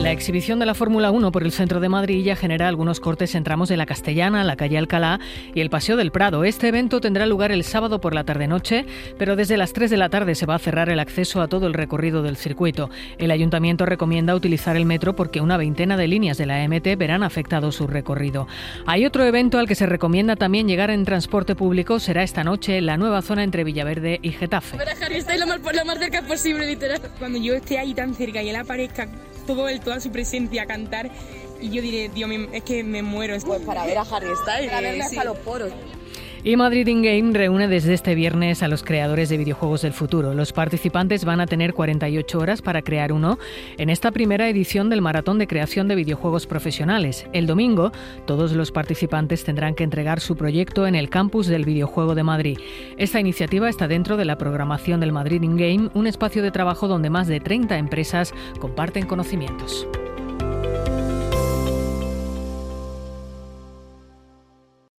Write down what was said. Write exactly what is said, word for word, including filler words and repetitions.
La exhibición de la Fórmula uno por el centro de Madrid ya genera algunos cortes en tramos de la Castellana, la calle Alcalá y el Paseo del Prado. Este evento tendrá lugar el sábado por la tarde-noche, pero desde las tres de la tarde se va a cerrar el acceso a todo el recorrido del circuito. El Ayuntamiento recomienda utilizar el metro porque una veintena de líneas de la M T verán afectado su recorrido. Hay otro evento al que se recomienda también llegar en transporte público. Será esta noche en la nueva zona entre Villaverde y Getafe. Para Harry Styles lo más, lo más cerca posible, literal. Cuando yo esté ahí tan cerca y él aparezca todo el, toda su presencia a cantar, y yo diré, Dios mío, es que me muero. Pues para ver a Harry Styles, para verle sí. hasta los poros. Y Madrid In Game reúne desde este viernes a los creadores de videojuegos del futuro. Los participantes van a tener cuarenta y ocho horas para crear uno en esta primera edición del Maratón de Creación de Videojuegos Profesionales. El domingo, todos los participantes tendrán que entregar su proyecto en el campus del videojuego de Madrid. Esta iniciativa está dentro de la programación del Madrid In Game, un espacio de trabajo donde más de treinta empresas comparten conocimientos.